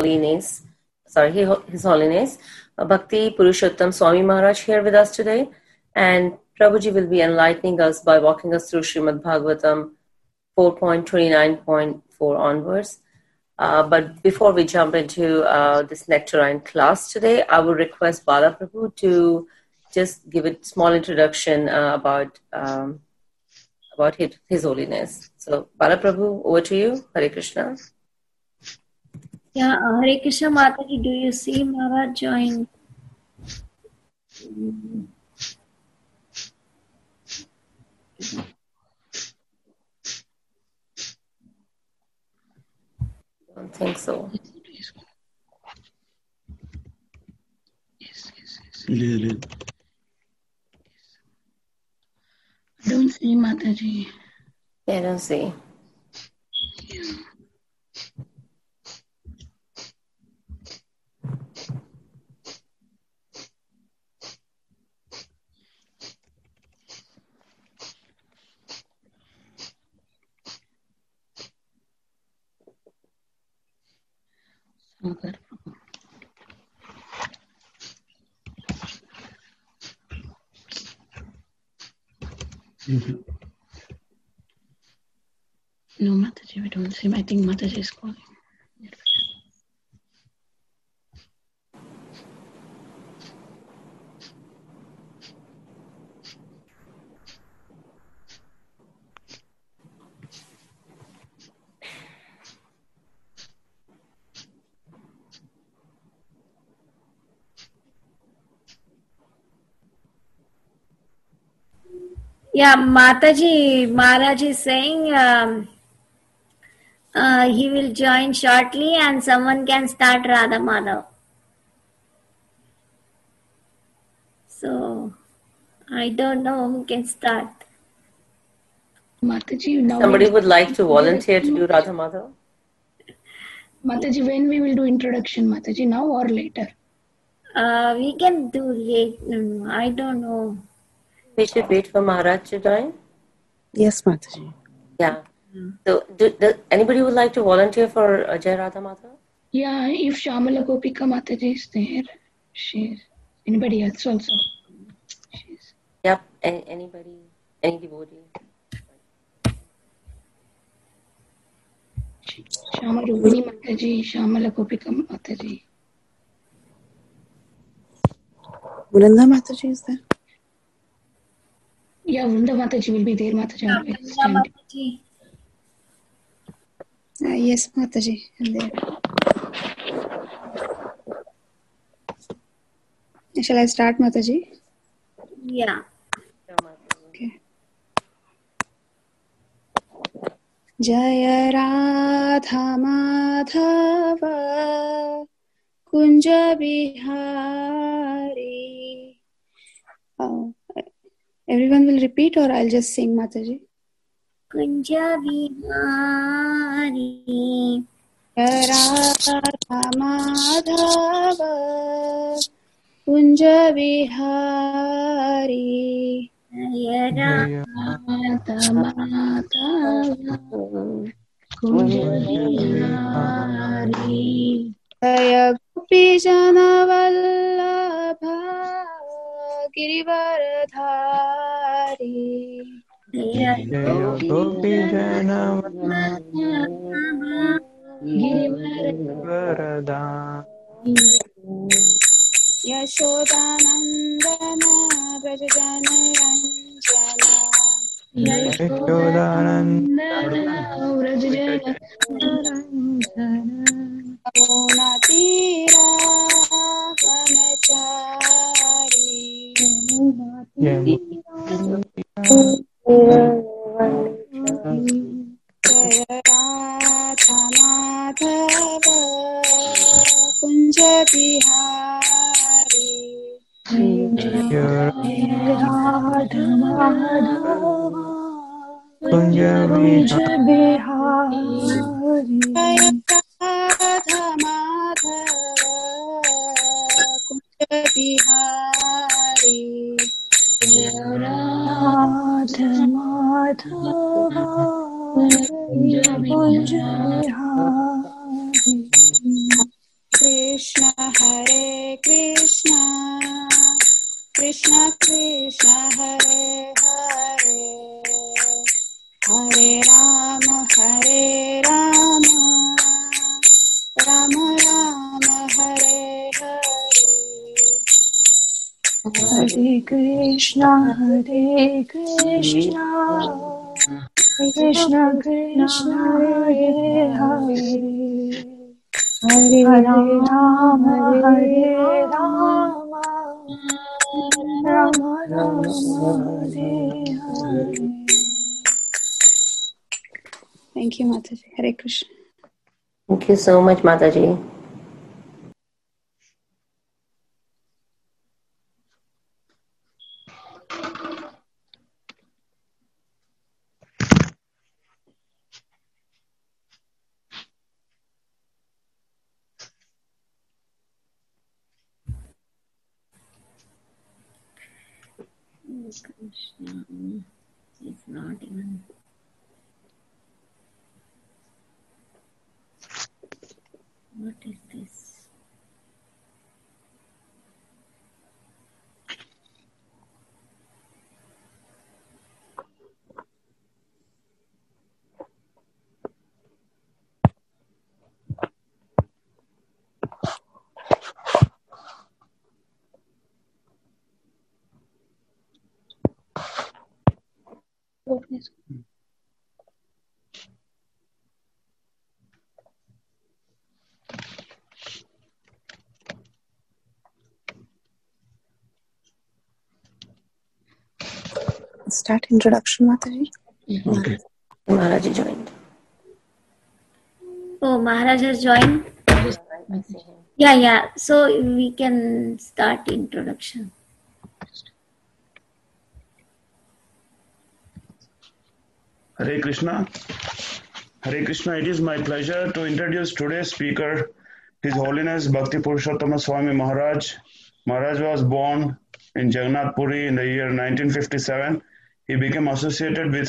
Holiness, His Holiness, Bhakti Purushottam Swami Maharaj here with us today. And Prabhuji will be enlightening us by walking us through Srimad Bhagavatam 4.29.4 onwards. But before we jump into this nectarine class today, I would request Bala Prabhu to just give a small introduction about His Holiness. So, Bala Prabhu, over to you. Hare Krishna. Yeah, Hare Krishna Mataji, do you see Maharaj join? I don't think so. Yes. I don't see Mataji. Yeah, I don't see. Yeah. No, Mataji, we don't see him. I think Mataji is calling. Yeah, Mataji, Maharaj is saying he will join shortly and someone can start Radha Madhav. So, I don't know who can start. Mataji, now Somebody would like to volunteer to do Radha Madhav? Mataji, when we will do introduction, Mataji, now or later? We can do late. I don't know. We should wait for Maharaj to join? Yes, Mataji. Yeah. So, anybody would like to volunteer for Jai Radha Madhav? Yeah, if Shamala Gopika Mataji is there, she's anybody else also. Yep, anybody, any devotee. Shama Rupini Mataji, Shamala Gopika Mataji. Vrunda Mataji is there? Yeah, Vrunda Mataji will be there, Mataji. Mataji. Yes, Mataji, I'm there. Shall I start, Mataji? Yeah. Okay. Jaya Radha Madhava Kunja Bihari. Everyone will repeat or I'll just sing, Mataji? Kunja Bihari Radha Madhava Kunja Bihari Radha Madhava Kunja Bihari Jaya Gopi Jana Vallabha Girivaradhari Gopi Jana Girivaradhari Yashodanandana Brajajana Ranjana Yashodanandana Vrajajana Yamuna Tira Vanachari Jaya Radha Madhava Kunja Bihari Jaya Radha Madhava Kunja Bihari Jaya Radha Madhava Kunja Bihari Jaya Radha Madhava Kunja Bihari Krishna Hare Krishna Krishna Krishna Hare Hare Hare Rama Rama Rama Hare Hare Hare Krishna Krishna Krishna Hare Hare Hare Rama Rama Rama Hare Hare. Thank you, Mataji. Hare Krishna. Thank you so much, Mataji. Krishna is not even. What is this? Start introduction, Mataji. Okay. Maharaji joined. Oh, Maharaj has joined. I see him. Yeah. So we can start introduction. Hare Krishna. Hare Krishna. It is my pleasure to introduce today's speaker, His Holiness Bhakti Purushottama Swami Maharaj. Maharaj was born in Jagannath Puri in the year 1957. He became associated with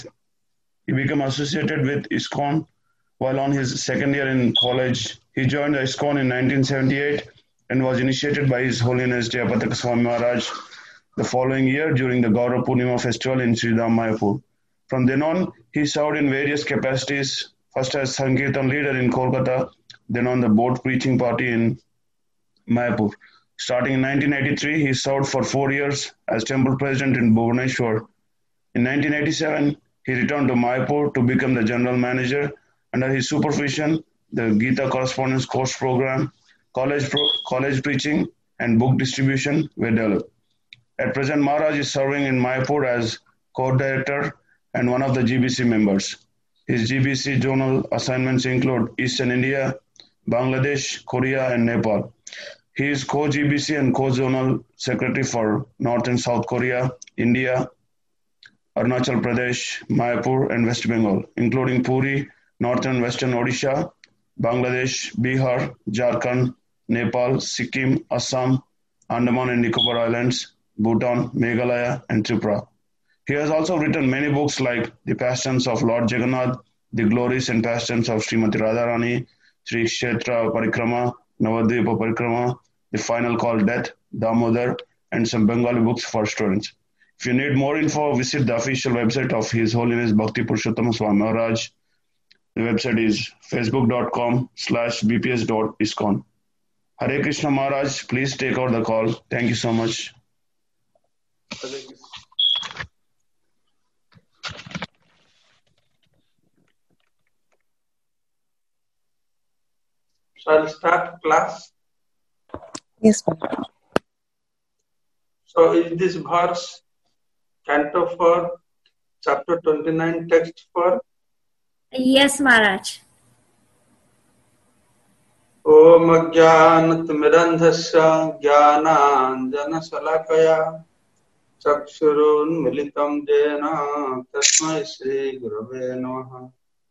ISKCON while on his second year in college. He joined the ISKCON in 1978 and was initiated by His Holiness Jayapataka Swami Maharaj the following year during the Gaura Purnima festival in Sridham Mayapur. From then on, he served in various capacities, first as Sankirtan leader in Kolkata, then on the board preaching party in Mayapur. Starting in 1983, he served for 4 years as temple president in Bhubaneswar. In 1987, he returned to Mayapur to become the general manager. Under his supervision, the Gita Correspondence Course Program, college preaching, and book distribution were developed. At present, Maharaj is serving in Mayapur as co-director and one of the GBC members. His GBC zonal assignments include Eastern India, Bangladesh, Korea, and Nepal. He is co-GBC and co-zonal secretary for North and South Korea, India, Arunachal Pradesh, Mayapur, and West Bengal, including Puri, Northern and Western Odisha, Bangladesh, Bihar, Jharkhand, Nepal, Sikkim, Assam, Andaman and Nicobar Islands, Bhutan, Meghalaya, and Tripura. He has also written many books like The Passions of Lord Jagannath, The Glories and Passions of Srimati Radharani, Sri Kshetra Parikrama, Navadvipa Parikrama, The Final Call Death, Damodar, and some Bengali books for students. If you need more info, visit the official website of His Holiness Bhakti Purushottama Swami Maharaj. The website is facebook.com/bps.iskcon. Hare Krishna Maharaj, please take out the call. Thank you so much. Shall I start class? Yes, ma'am. So is this verse Canto 4, chapter 29 text for? Yes, Maharaj. Om Ajnanatimirandhasya Jnananjanasalakaya Chakshurun Militam Jena Tasmai Shri Gurave Namaha.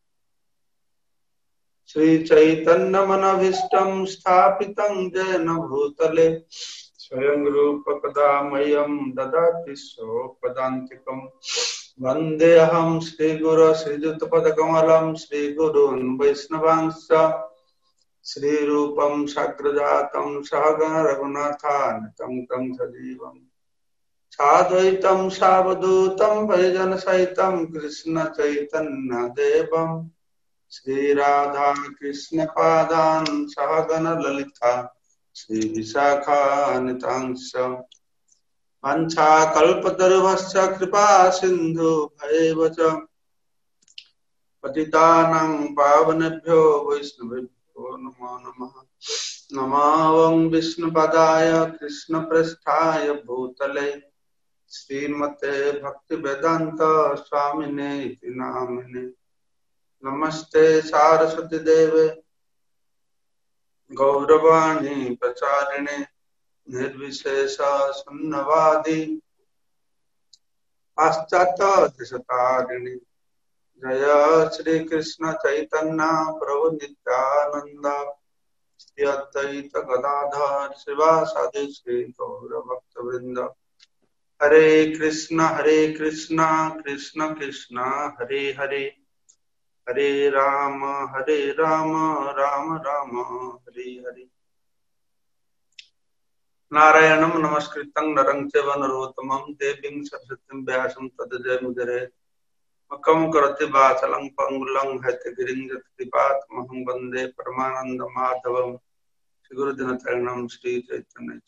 Sri Chaitanya Manabhishtam Sthapitam Jena Bhutale Swayam Rupa Kadamayam Dadati Sopadantikam Vandeham Sri Guru Sri Juttapadakamalam Sri Gurun Vaishnavanscha Sri Rupam Sagrajatam Sahagana Raghunathanam Tam Sajivam Sadvaitam Savadutam Parijan Saitam Krishna Chaitanya Devam Sri Radha Krishna Padan Sahagana Lalita Sri Visakha Nitangsam Vancha Kalpataruvasya Kripa Sindhu Bhaivacha Patitanam Pavanebhyo Vaishnavibhyo Namo Namaha Namavam Vishnu Padaya Krishna Prasthaya Bhutale Srimate Bhakti Vedanta Swamine Iti Namine Namaste Saraswati Deve Gauravani Pracharine Nirvishesha Sunnavadi Paschata Disatarini Jaya Shri Krishna Chaitanya Prabhu Nityananda Shri Advaita Gadadhar Srivasadi Shri Gaura Bhakta Vrinda Hare Krishna Krishna Krishna Hare Hare Hare Rama Rama Rama Hare Hare Narayanam Namaskritam Narang Chaiva Narottamam Devim Saraswatim Vyasam Tada Jayamudare Makam Karati Vachalang Pangulang Hatagiring Jatkipat Maham Bande Paramananda Madhavam Shri Guru Dinataranam Shri Chaitanya.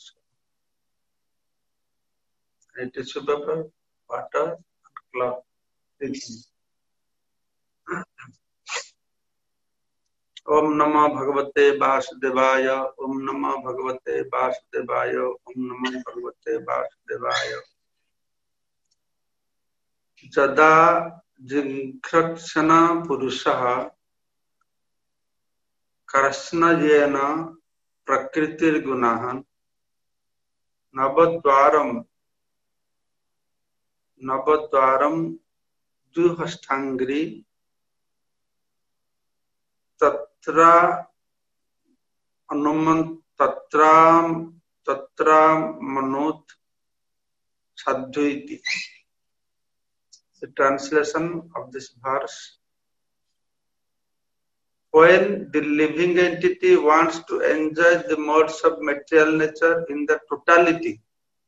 Tissue paper, water, cloth. Om Namah Bhagavate Vasudevaya. Om Namah Bhagavate Vasudevaya. Om Namah Bhagavate Vasudevaya. Jada Jinkrakshana Purushaha Karasna Yena Prakritir Gunahan Nabadwaram Duhastangri Tatra Anuman Tatra Manut Sadhuiti. The translation of this verse: when the living entity wants to enjoy the modes of material nature in the totality,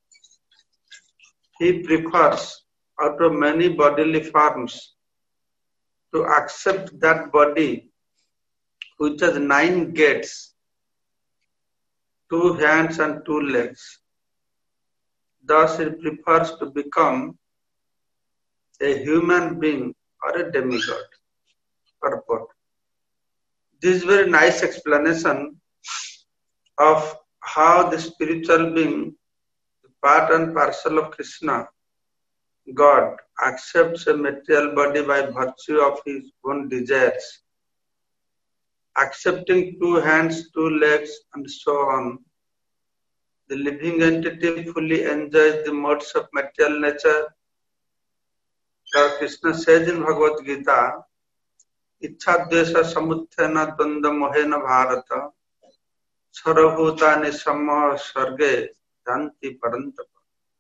he prefers, out of many bodily forms, to accept that body which has 9 gates, 2 hands and 2 legs. Thus he prefers to become a human being or a demigod. Purport. This is very nice explanation of how the spiritual being, the part and parcel of Krishna, God, accepts a material body by virtue of his own desires. Accepting 2 hands, 2 legs, and so on, the living entity fully enjoys the modes of material nature. Lord Krishna says in Bhagavad Gita, Ichha Dvesha Samuthena Dvanda Mohena Bharata Sarabhutani Samma Sarge Janti Parantapa.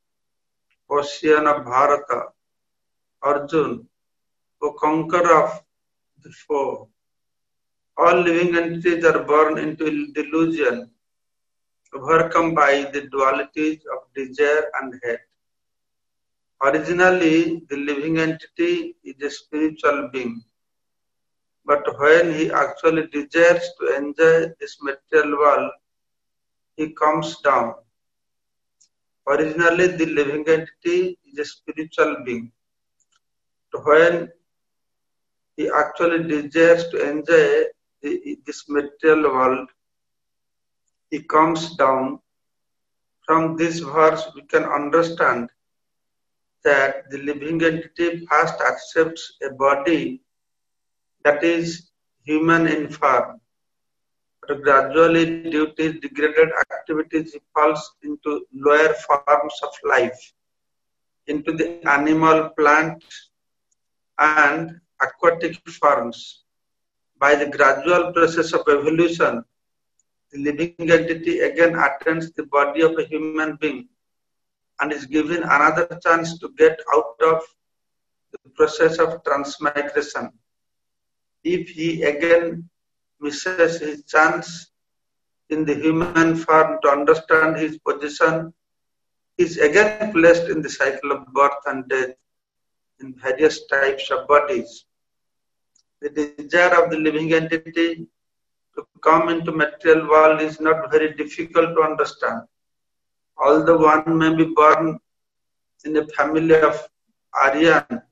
Ocean Bharata, Arjun, O conqueror of the foe. All living entities are born into delusion, overcome by the dualities of desire and hate. Originally, the living entity is a spiritual being, but when he actually desires to enjoy this material world, he comes down. Originally, the living entity is a spiritual being, but when he actually desires to enjoy this material world, he comes down. From this verse, we can understand that the living entity first accepts a body that is human in form, but gradually due to degraded activities he falls into lower forms of life, into the animal, plant and aquatic forms. By the gradual process of evolution, the living entity again attains the body of a human being and is given another chance to get out of the process of transmigration. If he again misses his chance in the human form to understand his position, he is again placed in the cycle of birth and death in various types of bodies. The desire of the living entity to come into material world is not very difficult to understand. Although one may be born in a family of Aryans,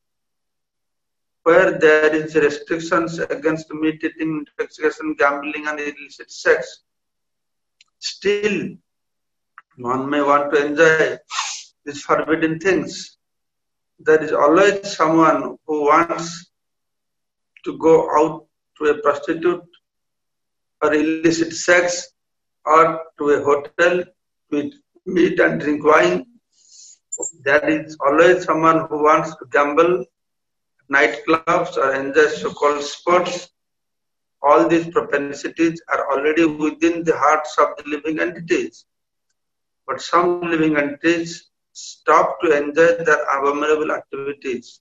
where there is restrictions against meat eating, intoxication, gambling, and illicit sex, still one may want to enjoy these forbidden things. There is always someone who wants to go out to a prostitute or illicit sex or to a hotel with meat and drink wine. There is always someone who wants to gamble, nightclubs, or enjoy so-called sports. All these propensities are already within the hearts of the living entities. But some living entities stop to enjoy their abominable activities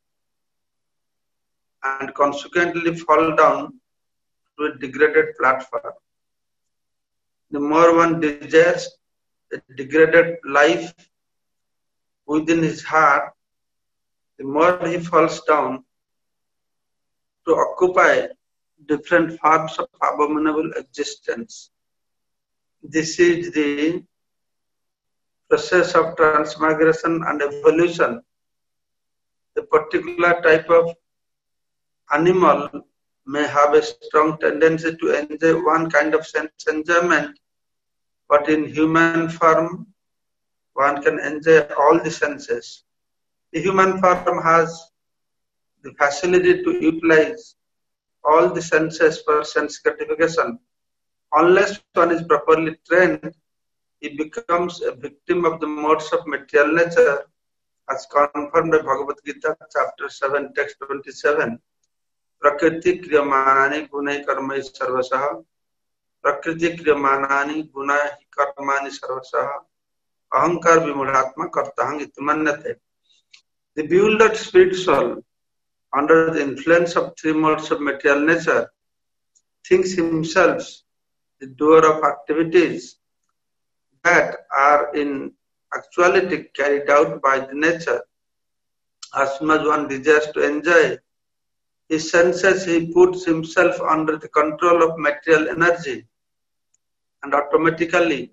and consequently fall down to a degraded platform. The more one desires a degraded life within his heart, the more he falls down to occupy different forms of abominable existence. This is the process of transmigration and evolution. A particular type of animal may have a strong tendency to enjoy one kind of sense enjoyment, but in human form, one can enjoy all the senses. The human form has the facility to utilize all the senses for sense gratification. Unless one is properly trained, he becomes a victim of the modes of material nature, as confirmed by Bhagavad Gita, chapter 7, text 27. Prakriti kriyamanani gunai karmai sarvasaha. Prakriti kriyamanani gunai karmani sarvasaha. Ahankar vimudhatma kartahang itimannate. The bewildered spirit soul, under the influence of three modes of material nature, thinks himself the doer of activities that are in actuality carried out by the nature. As soon as one desires to enjoy his senses, he puts himself under the control of material energy and automatically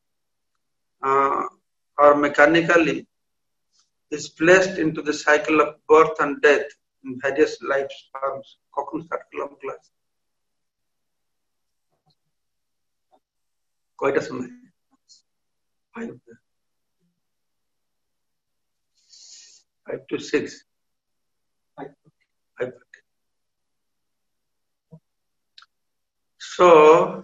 or mechanically is placed into the cycle of birth and death in various life forms. Kokun Satkalam class. Koita samay. 5 to 6. 5. So,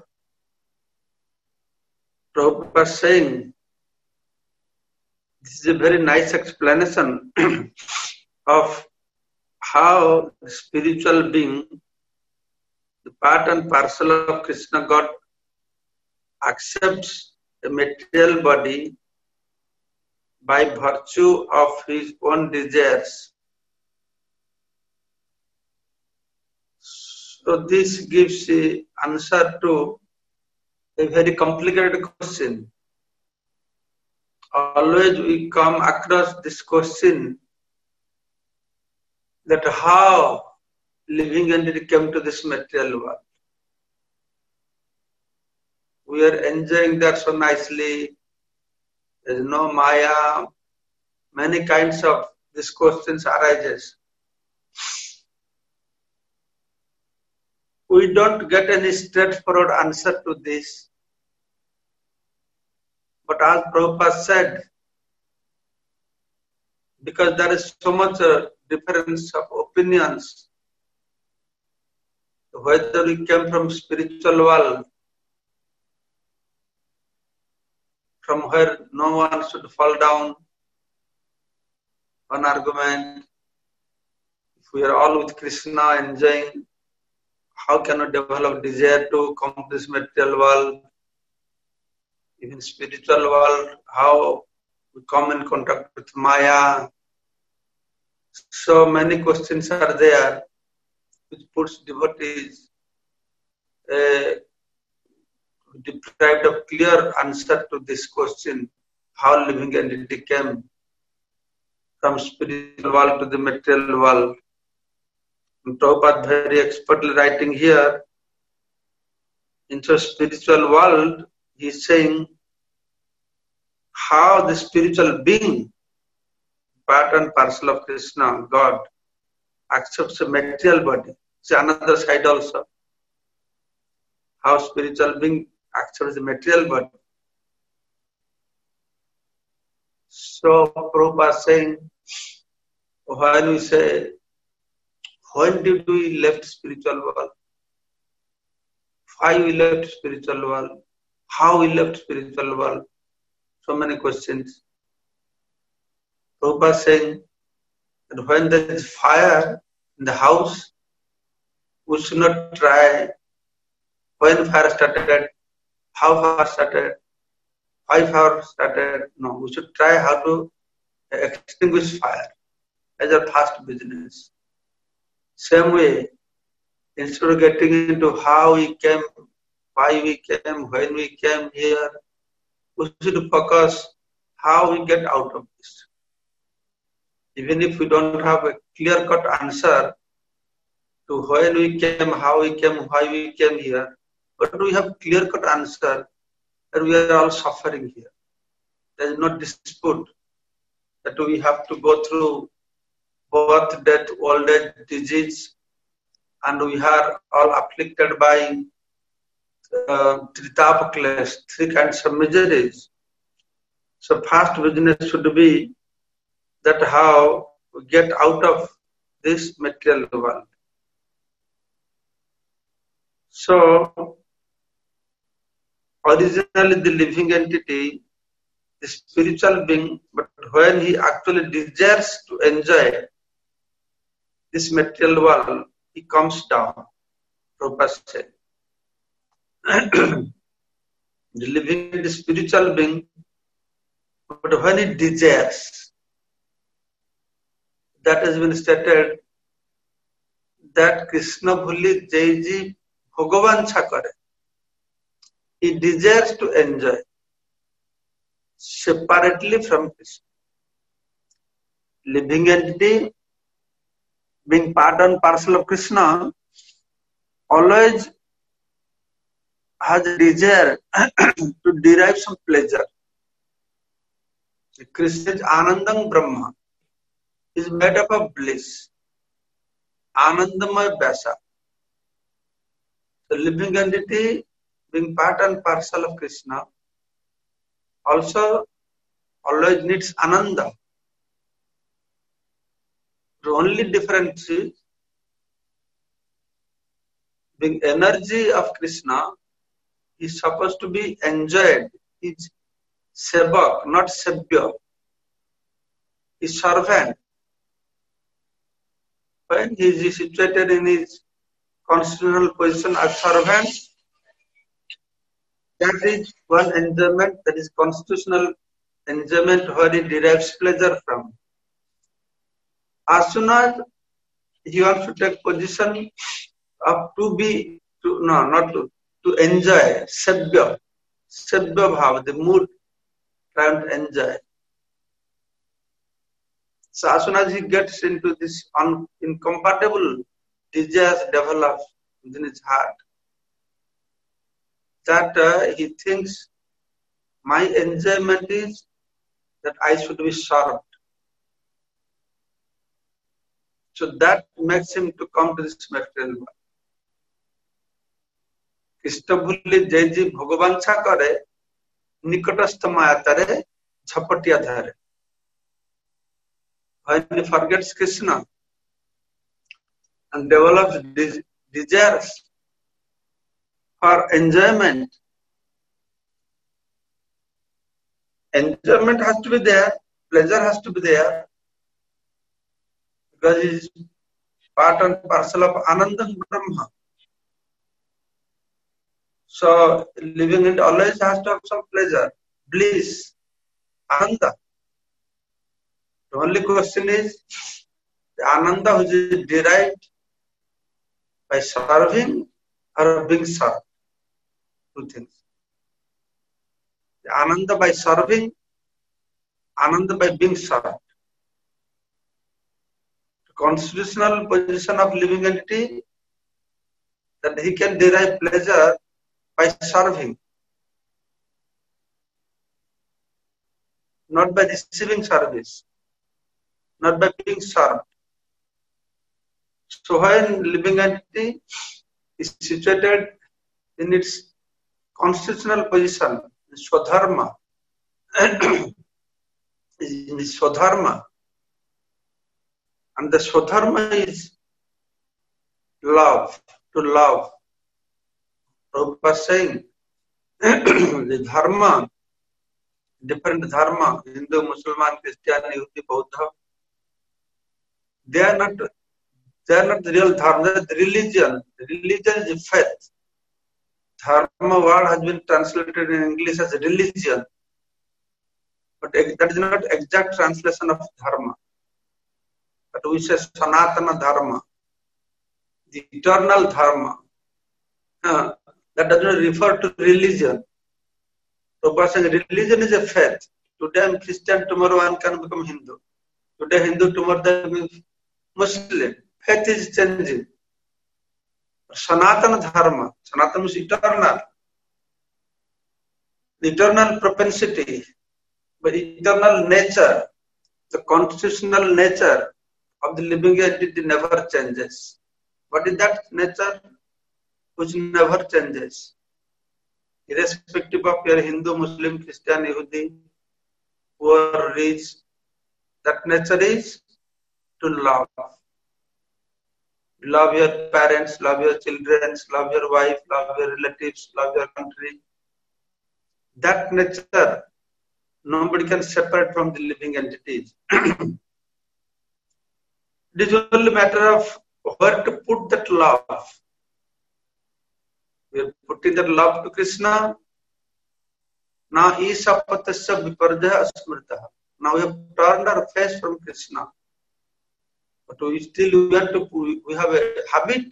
Prabhupada is saying, this is a very nice explanation of how the spiritual being, the part and parcel of Krishna God, accepts a material body by virtue of his own desires. So this gives the answer to a very complicated question. Always we come across this question that how living entity came to this material world. We are enjoying that so nicely. There is no Maya. Many kinds of these questions arises. We don't get any straightforward answer to this. But as Prabhupada said, because there is so much difference of opinions, whether we came from spiritual world, from where no one should fall down, one argument, if we are all with Krishna enjoying, how can we develop desire to come to this material world? Even spiritual world, how we come in contact with Maya. So many questions are there which puts devotees deprived of clear answer to this question, how living entity came from spiritual world to the material world. And Prabhupada very expertly writing here, into spiritual world, he is saying how the spiritual being, part and parcel of Krishna, God, accepts a material body. It's another side also. How spiritual being accepts the material body. So Prabhupada is saying, when we say, when did we left spiritual world? Why we left spiritual world? How we left spiritual world? So many questions. Prabhupada is saying that when there is fire in the house, we should not try when fire started, how fire started, why fire started. No, we should try how to extinguish fire as a first business. Same way, instead of getting into how we came, why we came, when we came here, we should focus how we get out of this. Even if we don't have a clear-cut answer to when we came, how we came, why we came here, but we have clear-cut answer that we are all suffering here. There is no dispute that we have to go through birth, death, old age, disease, and we are all afflicted by Tritapakles, three kinds of miseries. So first business should be that how we get out of this material world. So originally the living entity, the spiritual being, but when he actually desires to enjoy this material world, he comes down. Prabhupada said. The living entity, spiritual being, but when he desires, that has been stated that Krishna bhuli jaiji bhagavancha kare. He desires to enjoy separately from Krishna. Living entity, being part and parcel of Krishna, always has a desire to derive some pleasure. Krishna is Anandam Brahma. He is made up of bliss. Anandamaya Vyasa. The living entity, being part and parcel of Krishna, also always needs Ananda. The only difference is, being energy of Krishna is supposed to be enjoyed. It's sevak, not sebya. His servant. When he is situated in his constitutional position as servant, that is one enjoyment, that is constitutional enjoyment where he derives pleasure from. As soon as he wants to take position of to enjoy, sebya bhav, the mood trying to enjoy. So as soon as he gets into this incompatible desires develop within his heart, that he thinks my enjoyment is that I should be served. So that makes him to come to this material world. Krishna bhuli jaiji bhagavancha kare, nikatastha mayatare, jhapatiya dhare. When he forgets Krishna and develops desires for enjoyment, enjoyment has to be there, pleasure has to be there, because he is part and parcel of Ananda Brahma. So living it always has to have some pleasure, bliss, Ananda. The only question is the Ananda which is derived by serving or being served. Two things. Ananda by serving, Ananda by being served. The constitutional position of living entity that he can derive pleasure by serving, not by receiving service, not by being served. So when living entity is situated in its constitutional position, Swadharma, in Swadharma, and the Swadharma is love, to love. Prabhupada is saying, the dharma, different dharma, Hindu, Muslim, Christian, Yahudi, Buddha, they are not the real dharma, the religion. The religion is faith. Dharma word has been translated in English as religion, but that is not exact translation of dharma. But we say Sanatana Dharma, the eternal dharma. That does not refer to religion. Prabhupada saying religion is a faith. Today I am Christian, tomorrow one can become Hindu. Today Hindu, tomorrow they become Muslim. Faith is changing. Sanatana Dharma. Sanatana is eternal. The eternal propensity, but eternal nature, the constitutional nature of the living entity never changes. What is that nature? Which never changes. Irrespective of your Hindu, Muslim, Christian, Yahudi, poor, rich, that nature is to love. Love your parents, love your children, love your wife, love your relatives, love your country. That nature, nobody can separate from the living entities. It is only a matter of where to put that love. We are putting that love to Krishna. Now, Isapatasya Viparjaya Asmrita. Now we have turned our face from Krishna. But we have a habit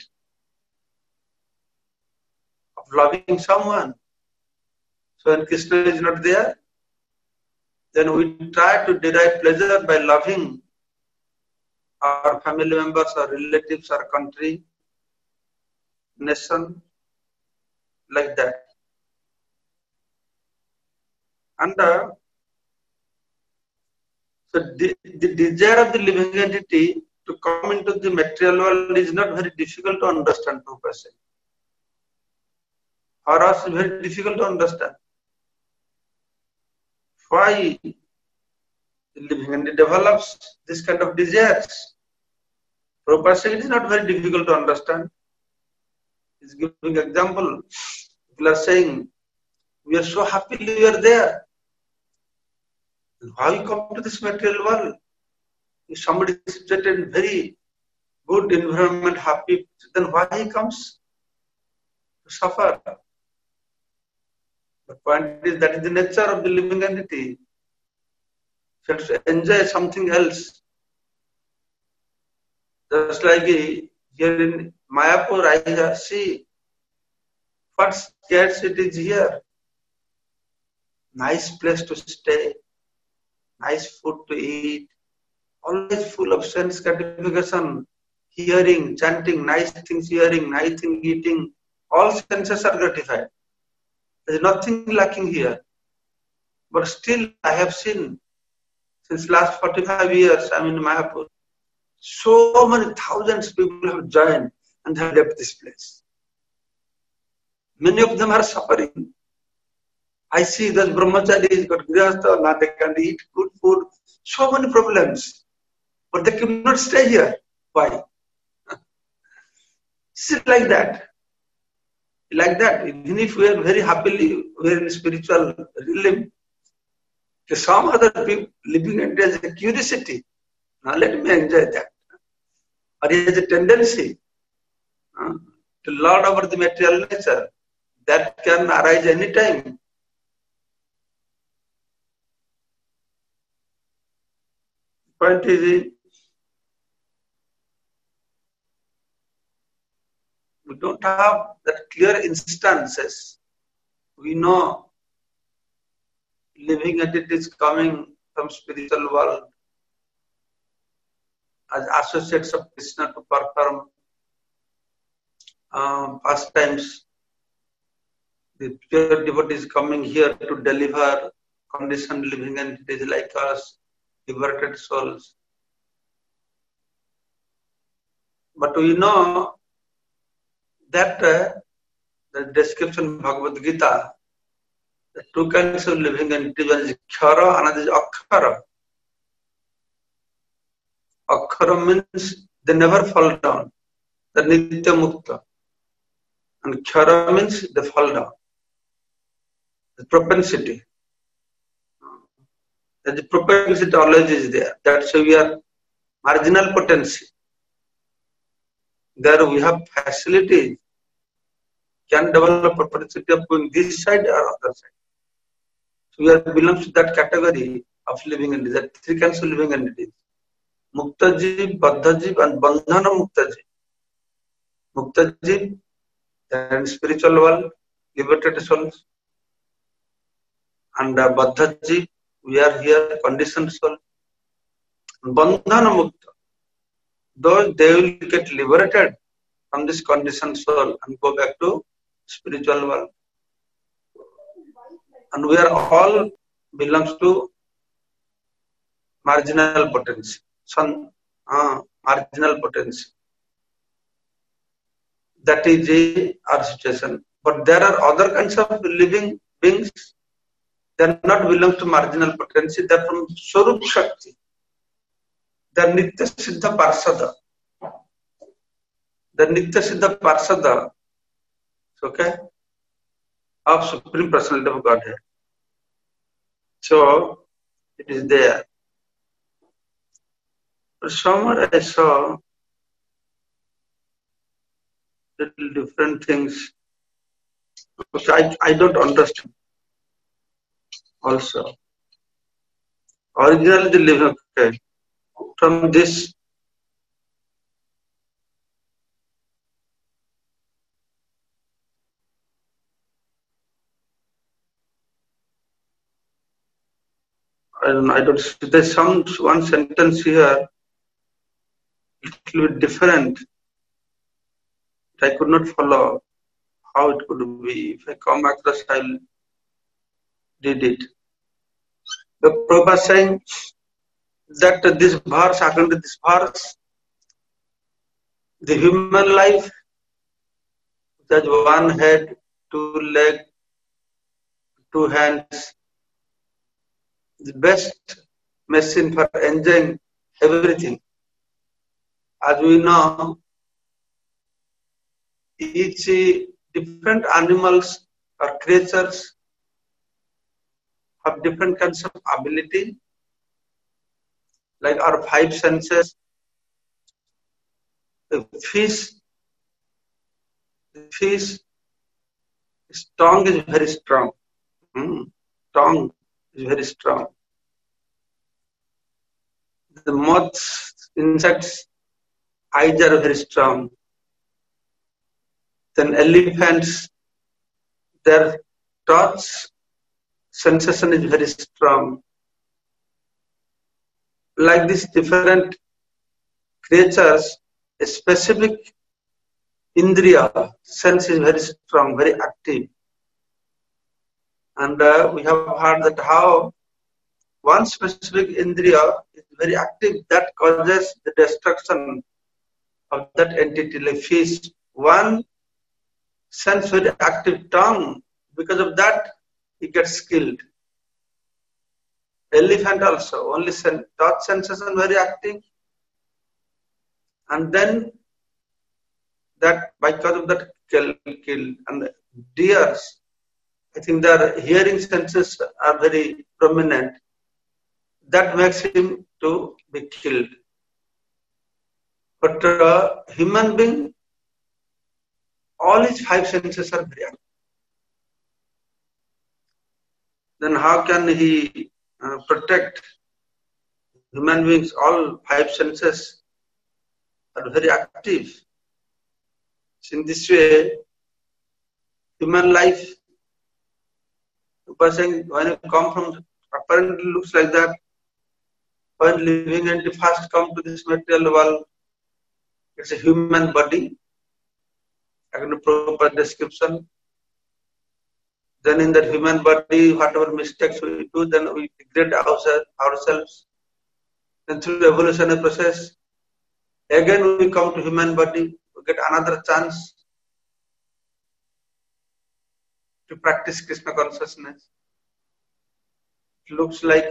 of loving someone. So when Krishna is not there, then we try to derive pleasure by loving our family members, our relatives, our country, nation, like that. And so the desire of the living entity to come into the material world is not very difficult to understand, Prabhupada. For us, it's very difficult to understand. Why the living entity develops this kind of desires? Prabhupada said it is not very difficult to understand. He's giving example. People are saying, we are so happy we are there. Why you come to this material world? If somebody is situated in very good environment, happy, then why he comes to suffer? The point is that is the nature of the living entity. So to enjoy something else. Just like here in Mayapur, I see what scarce it is here. Nice place to stay, nice food to eat, always full of sense gratification, hearing, chanting, nice things hearing, nice things eating, all senses are gratified. There is nothing lacking here. But still I have seen, since last 45 years I am in Mayapur, so many thousands of people have joined and have left this place. Many of them are suffering. I see those brahmacharis got grihastha, now they can't eat good food, so many problems. But they cannot stay here. Why? It's like that. Like that. Even if we are very happily, we are in spiritual realm, some other people living in as a curiosity. Now let me enjoy that. Or he has a tendency to lord over the material nature. That can arise any time. Point is, we don't have that clear instances. We know living entities coming from spiritual world as associates of Krishna to perform pastimes. The pure devotees coming here to deliver conditioned living entities like us, liberated souls. But we know that the description of Bhagavad Gita, the two kinds of living entities, one is Kshara, another is Akshara. Akshara means they never fall down, the Nitya Mukta. And Kshara means they fall down. The propensity. The propensity always is there. That's why we are marginal potency. There we have facilities, can develop propensity of going this side or other side. So we are belongs to that category of living entities, that three kinds of living entities. Mukta Jeev, Baddha Jeev and Bandhana Mukta Jeev. Mukta Jeev, and spiritual world, liberated souls. And Baddha Jeev, we are here, conditioned soul. Bandhana Mukta, those they will get liberated from this conditioned soul and go back to spiritual world. And we are all belongs to marginal potency. Marginal potency. That is our situation. But there are other kinds of living beings. They are not belong to marginal potency. They are from Swarup Shakti. They are Nitya Siddha Parsada. The Nitya Siddha Parsada, okay, of Supreme Personality of Godhead. So it is there. But somewhere I saw little different things. Okay, I don't understand. Also, originally the living, okay, from this. I don't see. There's one sentence here, little bit different. I could not follow how it could be. If I come across, I'll read it. The Prabhupada saying that this verse, according to this verse, the human life, there's one head, two legs, two hands, the best machine for enjoying everything. As we know, each different animals or creatures have different kinds of ability, like our five senses. The fish tongue is very strong. Tongue is very strong. The moths, insects, eyes are very strong. Then elephants, their touch sensation is very strong. Like these different creatures, a specific indriya sense is very strong, very active. And we have heard that how one specific indriya is very active, that causes the destruction of that entity. Like fish, one sense very active tongue, because of that he gets killed. Elephant also, only touch sensation very active, and then that because of that killed. And deers, I think their hearing senses are very prominent. That makes him to be killed. But human being, all his five senses are very active. Then how can he protect human beings? All five senses are very active. In this way, human life, when you come from, apparently looks like that. When living entity first come to this material world, it's a human body, according to Prabhupada's description. Then in that human body, whatever mistakes we do, then we degrade ourselves. Then through evolutionary process, again we come to human body, we get another chance to practice Krishna consciousness. It looks like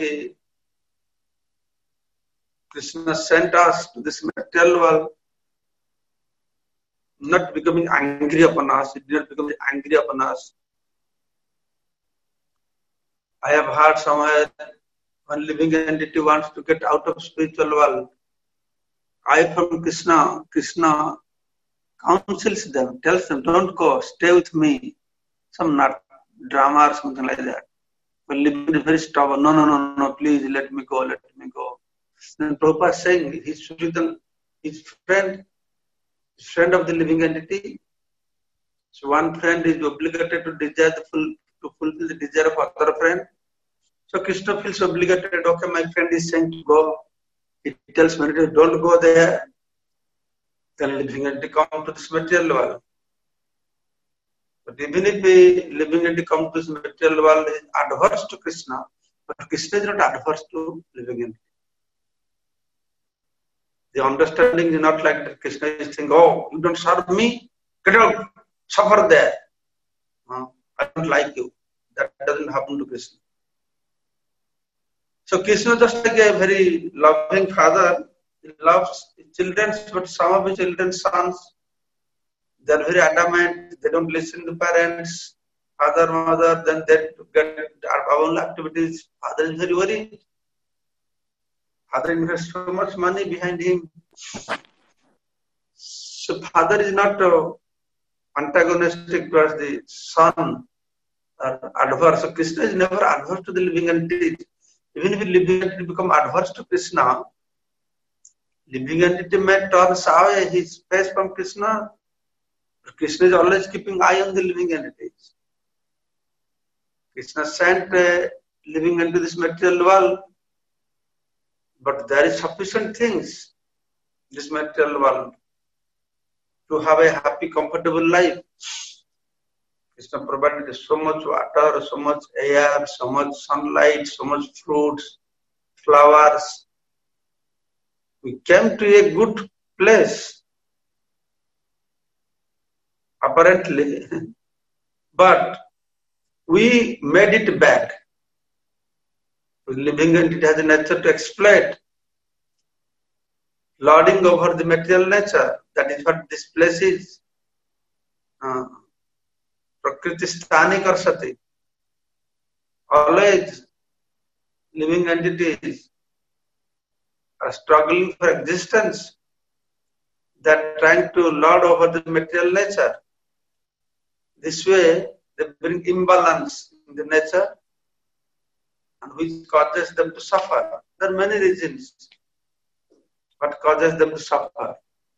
Krishna sent us to this material world, not becoming angry upon us. It did not become angry upon us. I have heard somewhere, when living entity wants to get out of spiritual world, I from Krishna counsels them, tells them, don't go, stay with me. Some drama or something like that. But living is very stubborn. No, please let me go. Then Prabhupada is saying, his friend of the living entity. So one friend is obligated to fulfill the desire of other friend. So Krishna feels obligated. Okay, my friend is saying to go. He tells me, don't go there. Then living entity come to this material world. But even if the living entity come to this material world is adverse to Krishna, but Krishna is not adverse to living entity. The understanding is not like that. Krishna is saying, oh, you don't serve me? Get out, suffer there. I don't like you. That doesn't happen to Krishna. So Krishna, just like a very loving father, he loves his children, but some of his children's sons, they are very adamant, they don't listen to parents, father, mother, then they get our own activities. Father is very worried. Father invests so much money behind him. So father is not antagonistic towards the son or adverse. So Krishna is never adverse to the living entity. Even if the living entity become adverse to Krishna, living entity may turn away his face from Krishna. But Krishna is always keeping eye on the living entities. Krishna sent a living into this material world, but there is sufficient things in this material world to have a happy, comfortable life. Krishna provided so much water, so much air, so much sunlight, so much fruits, flowers. We came to a good place, apparently, but we made it bad. The living entity has a nature to exploit, lording over the material nature. That is what this place is. Prakriti sthani karsati. Always living entities are struggling for existence. They are trying to lord over the material nature. This way, they bring imbalance in the nature, and which causes them to suffer. There are many reasons what causes them to suffer.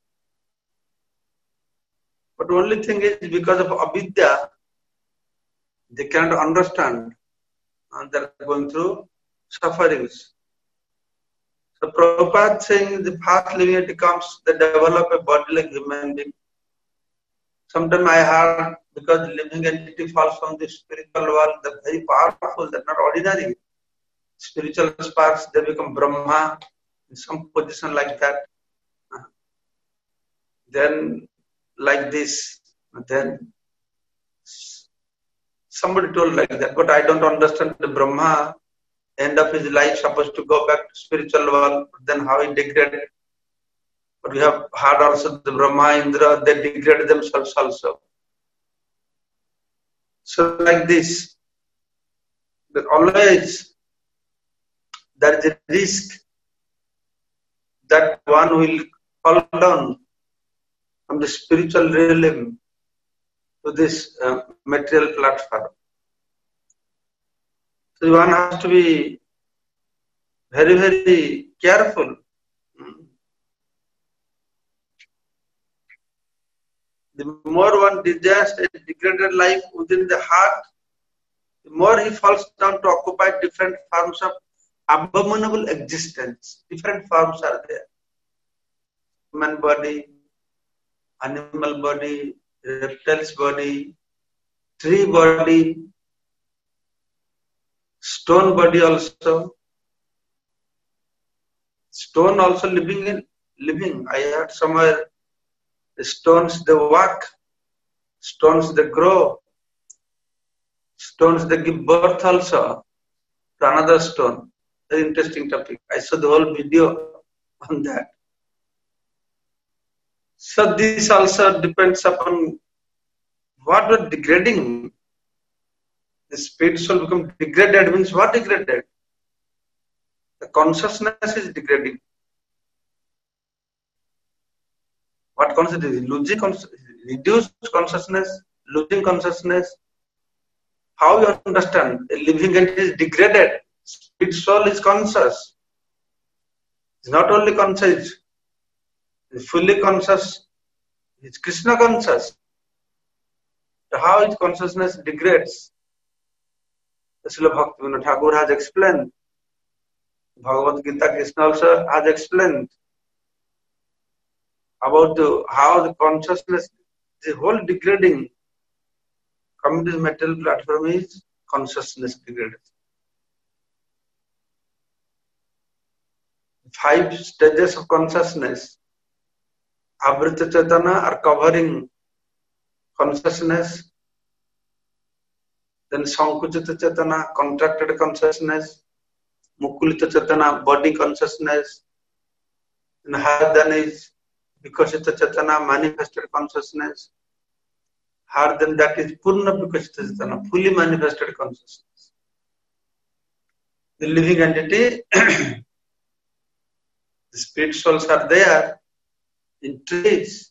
But the only thing is, because of avidya, they cannot understand, and they are going through sufferings. So Prabhupada saying the first living entity comes, they develop a body like human being. Sometimes I heard, because the living entity falls from the spiritual world, they're very powerful, they're not ordinary. Spiritual sparks, they become Brahma in some position like that. Then like this, then somebody told like that, but I don't understand. The Brahma, end of his life, supposed to go back to spiritual world, then how he degraded. But we have heard also the Brahma, Indra, they degrade themselves also. So like this, that always there is a risk that one will fall down from the spiritual realm to this material platform. So one has to be very, very careful. The more one desires a degraded life within the heart, the more he falls down to occupy different forms of abominable existence. Different forms are there. Human body, animal body, reptile's body, tree body, stone body also. Stone also living. I heard somewhere, the stones they walk, stones they grow, stones they give birth also to another stone. Very interesting topic. I saw the whole video on that. So this also depends upon what we're degrading. The spirit soul become degraded means what degraded? The consciousness is degrading. What consciousness is? Losing reduced consciousness, losing consciousness. How you understand? A living entity is degraded. Spirit soul is conscious. It's not only conscious, it's fully conscious. It's Krishna conscious. So how its consciousness degrades? Srila Bhaktivinoda Thakur has explained. Bhagavad Gita Krishna also has explained about how the consciousness, the whole degrading coming to the material platform is consciousness degraded. 5 stages of consciousness. Avrita Chetana are covering consciousness. Then Sankuchita Chetana, contracted consciousness. Mukulita Chetana, body consciousness. And Hardhan is Vikashita Chetana, manifested consciousness. Hardhan, that is Purna Vikashita Chetana, fully manifested consciousness. The living entity, the spirit souls are there in trees.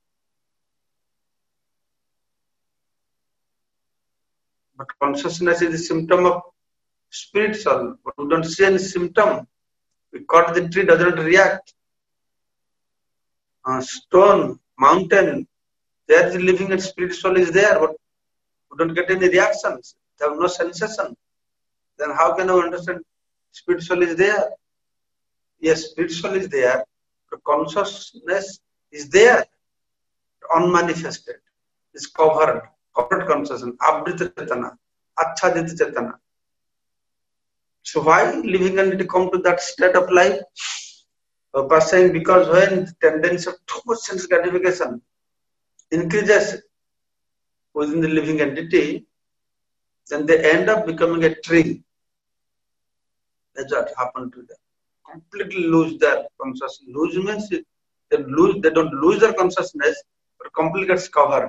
But consciousness is a symptom of spirit soul. But we don't see any symptom. We cut the tree, doesn't react. Stone, mountain, there the living and spirit soul is there, but we don't get any reactions. There are no sensation. Then how can I understand spirit soul is there? Yes, spirit soul is there, but consciousness is there, unmanifested, is covered consciousness, abrita chetana, achhadita chetana. So why living entity come to that state of life? By saying because when the tendency of too much sense gratification increases within the living entity, then they end up becoming a tree. That's what happened to them. Completely lose their consciousness. Lose means they don't lose their consciousness, but completely gets covered.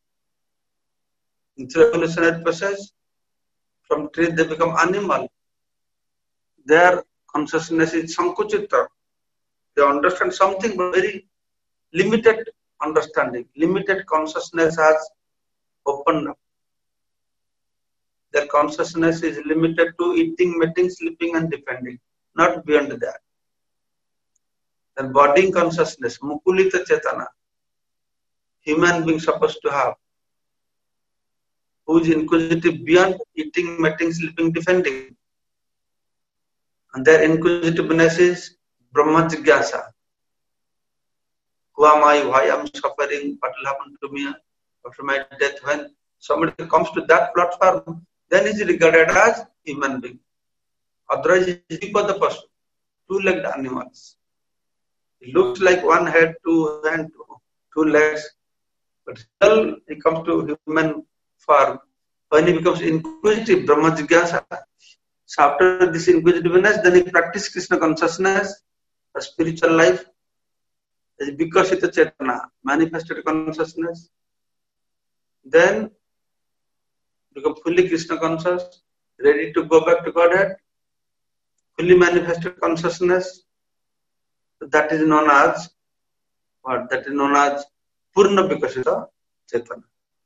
In the evolutionary process, from tree they become animal. Their consciousness is sankuchita. They understand something, but very limited understanding. Limited consciousness has opened up. Their consciousness is limited to eating, mating, sleeping, and defending. Not beyond that. Then body consciousness, mukulita chetana, human being supposed to have, who is inquisitive beyond eating, mating, sleeping, defending. And their inquisitiveness is Brahma Jigyasa. Who am I? Why am I suffering? What will happen to me after my death? When somebody comes to that platform, then is regarded as human being. Otherwise, he is the person, two-legged animals. It looks like one head, two hands, two legs, but still he comes to human form. When he becomes inquisitive, Brahma Jigyasa. So after this inquisitiveness, then he practices Krishna consciousness, a spiritual life, Vikashita Chetana, manifested consciousness. Then become fully Krishna conscious, ready to go back to Godhead, fully manifested consciousness. That is known as what? That is known as Purna Vikashita Chetana.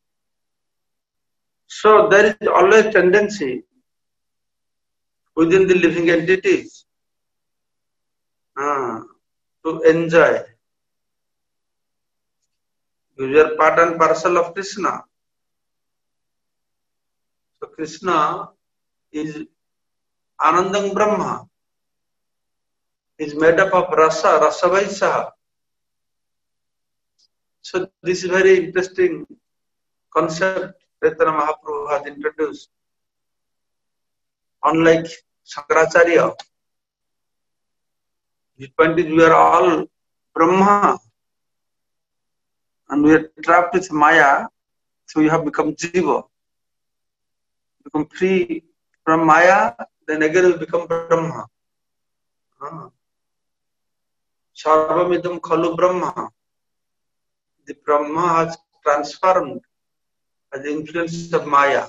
So there is always tendency within the living entities to enjoy. You are part and parcel of Krishna. So Krishna is Anandam Brahma. Is made up of rasa, rasavaisa. So this is very interesting concept Chaitanya Mahaprabhu has introduced. Unlike Shankaracharya, his point is we are all Brahma and we are trapped with Maya, so we have become Jiva. Become free from Maya, then again we become Brahma. Sarvamidam Khalu Brahma. The Brahma has transformed as the influence of Maya.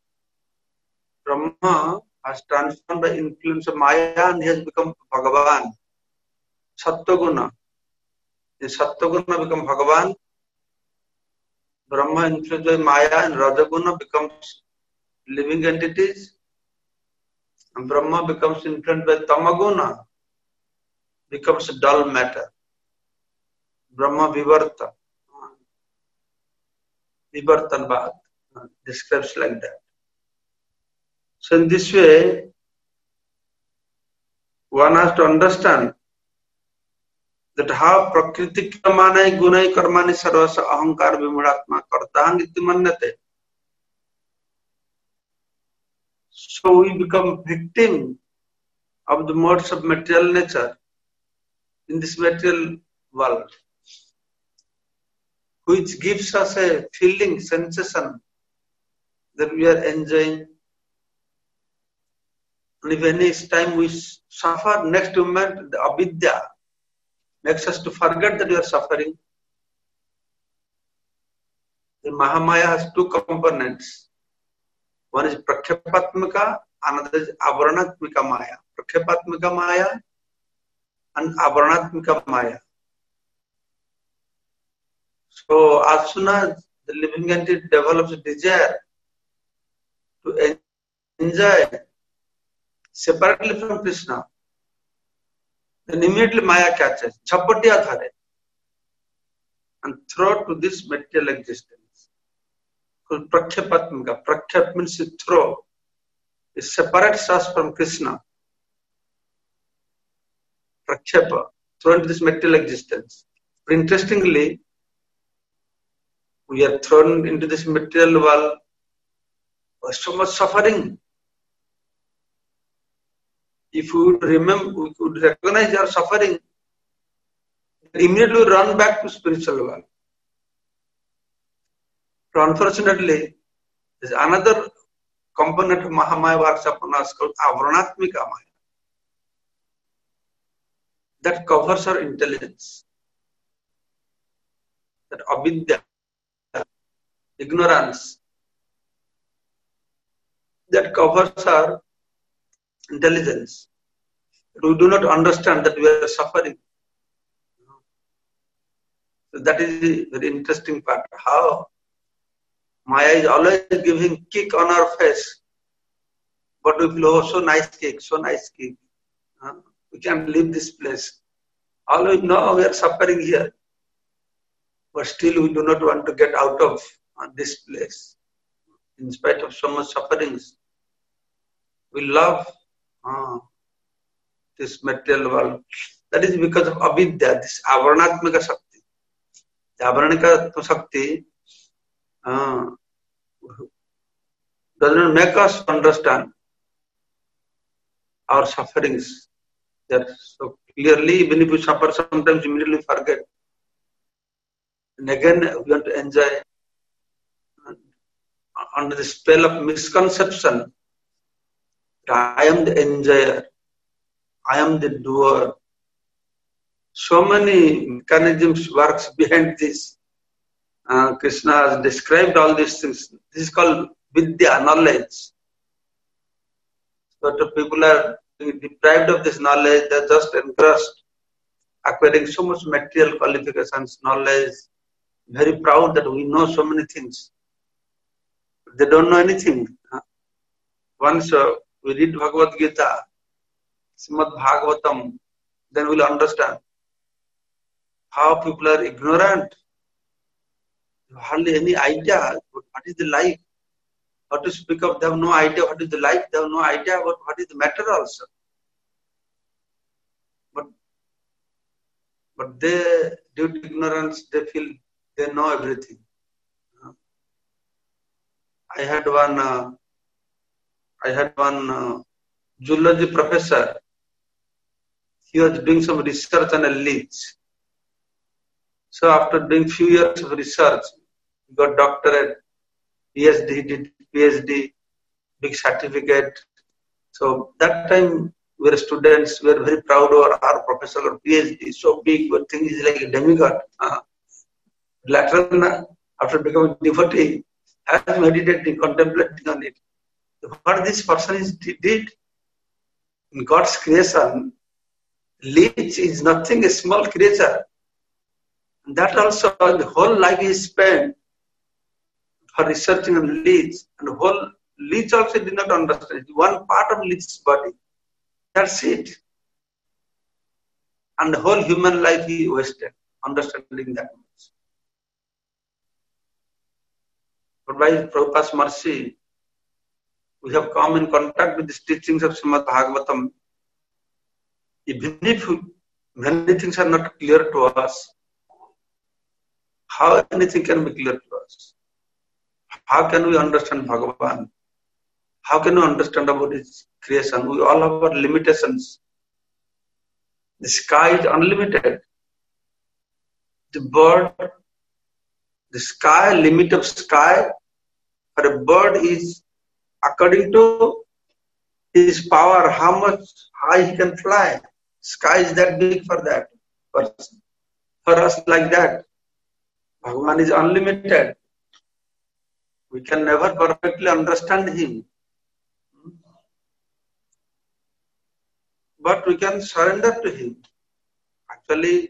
Brahma has transformed by influence of Maya and he has become Bhagavan. Sattva-guna. The Sattva-guna become Bhagavan. Brahma influenced by Maya and Rajaguna becomes living entities. And Brahma becomes influenced by Tamaguna. Becomes dull matter. Brahma Vivarta. Vivartanvad describes like that. So in this way, one has to understand that how prakriti kramanai gunai karmani sarvasa ahankar vimudatma kartahang iti mannate. So we become victim of the modes of material nature in this material world, which gives us a feeling, sensation that we are enjoying. And if any time we suffer, next moment the avidya makes us to forget that we are suffering. The Mahamaya has two components. One is Prakhyapaatmika, another is Avaranatmika Maya. Prakhyapaatmika Maya and Avaranatmika Maya. So as soon as the living entity develops a desire to enjoy separately from Krishna, then immediately Maya catches, chapati adhare, and throw to this material existence. Prakhyapaatmika. Prakhyap means to throw. It separates us from Krishna. Prakhyapa, throw into this material existence. But interestingly, we are thrown into this material world with so much suffering. If we would remember, we could recognize our suffering, immediately run back to spiritual world. But unfortunately, there is another component of Mahamaya works upon us called Avaranatmika Maya. That covers our intelligence. That avidya, ignorance, that covers our intelligence. We do not understand that we are suffering. So that is the very interesting part. How Maya is always giving kick on our face. But we feel, oh, so nice kick, so nice kick. We can't leave this place. Always know we are suffering here. But still we do not want to get out of this place. In spite of so much sufferings. We love this material world. That is because of avidya, this avaranatmika shakti. The avaranatmika shakti does not make us understand our sufferings. That so clearly, even if we suffer, sometimes immediately forget. And again, we want to enjoy under the spell of misconception. I am the enjoyer. I am the doer. So many mechanisms works behind this. Krishna has described all these things. This is called vidya, knowledge. But people are deprived of this knowledge. They are just engrossed, acquiring so much material qualifications, knowledge. Very proud that we know so many things. They don't know anything. Once we read Bhagavad Gita, Srimad Bhagavatam, then we'll understand how people are ignorant hardly any idea what is the life. How to speak of, they have no idea what is the life, they have no idea about what is the matter also. But they, due to ignorance, they feel they know everything. I had one zoology professor. He was doing some research on a leech. So after doing few years of research, he got doctorate, PhD, he did PhD, big certificate. So that time we were students, we were very proud of our professor or PhD, so big, but thing is like a demigod. Later, after becoming devotee, I was meditating, contemplating on it. What this person did in God's creation, leech is nothing, a small creature. And that also, the whole life is spent for researching on leech, and the whole leech also did not understand. One part of leech's body. That's it. And the whole human life he wasted, understanding that much. But by Prabhupada's mercy, we have come in contact with the teachings of Srimad Bhagavatam. Even if many things are not clear to us, how anything can be clear to us? How can we understand Bhagavan? How can we understand about his creation? We all have our limitations. The sky is unlimited. The bird, the sky, limit of sky for a bird is according to his power, how much high he can fly. Sky is that big for that person. For us, like that, Bhagavan is unlimited. We can never perfectly understand him. But we can surrender to him. Actually,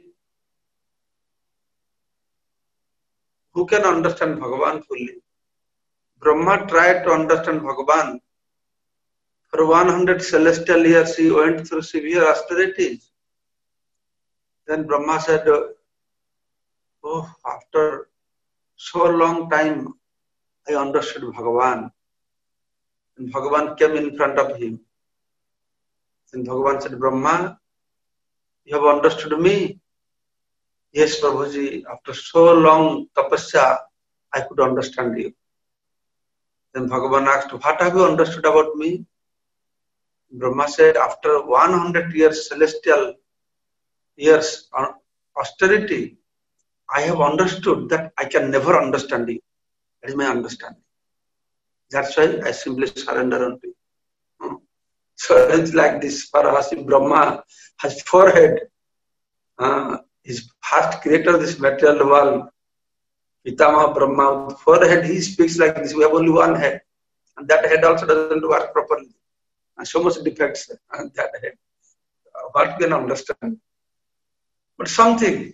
who can understand Bhagavan fully? Brahma tried to understand Bhagavan. For 100 celestial years, he went through severe austerities. Then Brahma said, oh, after so long time, I understood Bhagavan. And Bhagavan came in front of him. And Bhagavan said, Brahma, you have understood me? Yes, Prabhuji, after so long tapasya, I could understand you. Then Bhagavan asked, what have you understood about me? Brahma said, after 100 years celestial years austerity, I have understood that I can never understand you. That is my understanding. That's why I simply surrender unto you. So it's like this Parahasi Brahma has forehead. His first creator of this material world, Pitamaha Brahma, with forehead, he speaks like this. We have only one head. And that head also doesn't work properly. And so much defects on that head. What can understand? But something,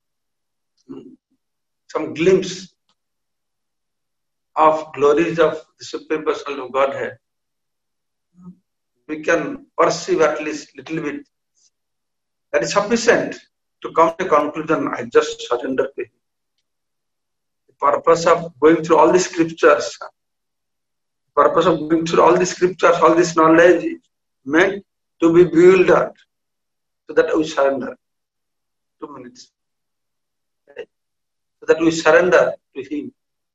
some glimpse of glories of the Supreme Personality of Godhead, we can perceive at least little bit. That is sufficient to come to a conclusion. I just surrender to him. The purpose of going through all the scriptures, all this knowledge is meant to be bewildered, so that we surrender. 2 minutes. Okay. So that we surrender to him.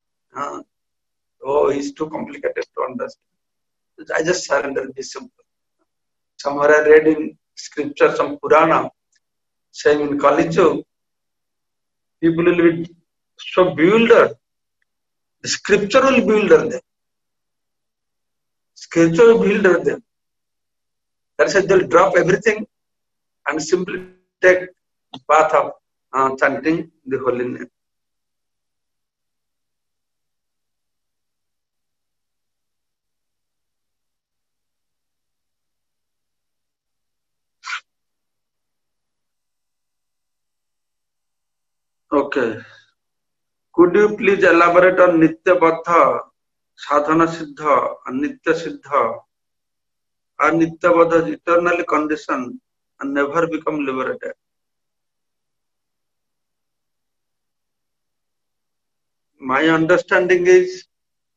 Oh, he's too complicated to understand. I just surrender. It is simple. Somewhere I read in scripture, some Purana, saying in Kali Yuga, people will be so bewildered. The scripture will bewilder them. Scripture will bewilder them. That's why they'll drop everything and simply take the path of chanting the holy name. Okay. Could you please elaborate on Nitya Baddha, Sadhana Siddha, and Nitya Siddha? Are Nitya Baddha eternally conditioned and never become liberated? my understanding is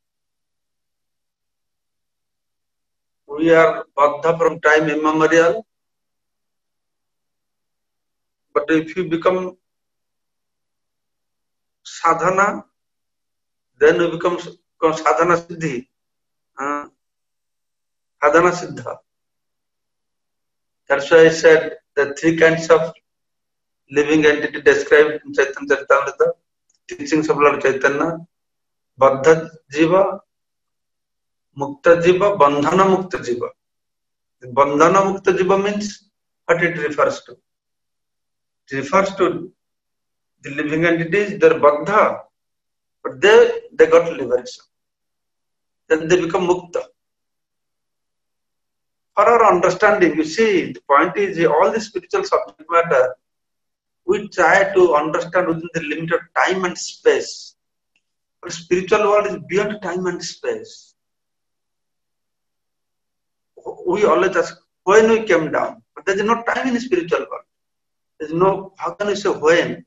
we are Baddha from time immemorial. But if you become sadhana, then you become sadhana siddhi. Sadhana siddha. That's why I said the three kinds of living entity described in Chaitanya Charitamrita, teachings of Lord Chaitanya: Baddha Jiva, Mukta Jiva, Bandhana Mukta Jiva. Bandhana Mukta Jiva means what it refers to. It refers to the living entities, they're Baddha, but they got liberation. Then they become Mukta. For our understanding, you see, the point is all the spiritual subject matter, we try to understand within the limit of time and space. But spiritual world is beyond time and space. We always ask, when we came down? But there is no time in the spiritual world. There is no, how can we say when?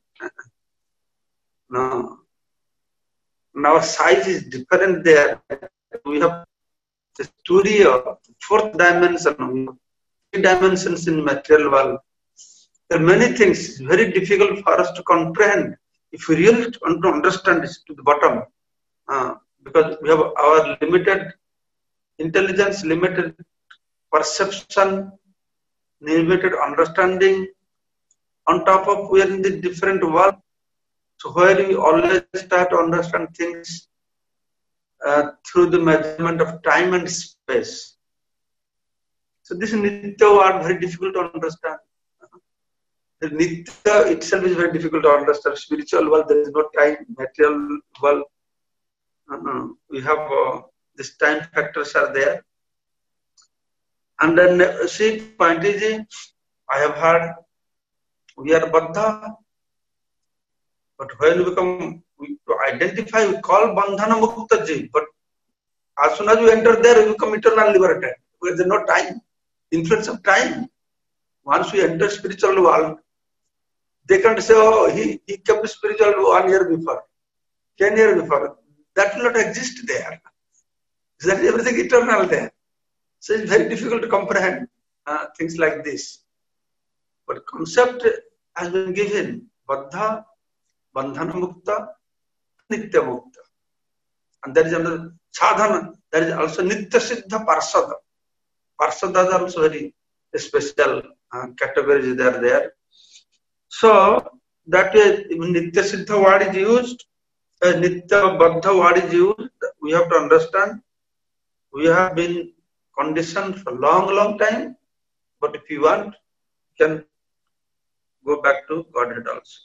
No. Now size is different there. We have the story of fourth dimension, 3 dimensions in material world. There are many things. It's very difficult for us to comprehend if we really want to understand this to the bottom. Because we have our limited intelligence, limited perception, limited understanding. On top of we are in the different world. So where we always start to understand things through the measurement of time and space. So this Nitya word very difficult to understand. The Nitya itself is very difficult to understand. Spiritual world, there is no time. Material world, we have these time factors are there. And then see, point is, I have heard we are Baddha. But when we become, to identify, we call Bandhana Mukta Jiva. But as soon as we enter there, we become eternal liberated. There is no time. Influence of time. Once we enter spiritual world, they can't say, oh, he kept spiritual 1 year before, 10 years before. That will not exist there. That is everything eternal there. So it's very difficult to comprehend things like this. But concept has been given. Baddha, Bandhana Mukta, Nitya Mukta. And there is another sadhana. There is also Nitya Siddha Parsada. Parsadas are also very special categories that are there. So that is Nitya Siddha word is used, Nitya Baddha word is used. We have to understand we have been conditioned for long time, but if you want, you can go back to Godhead also.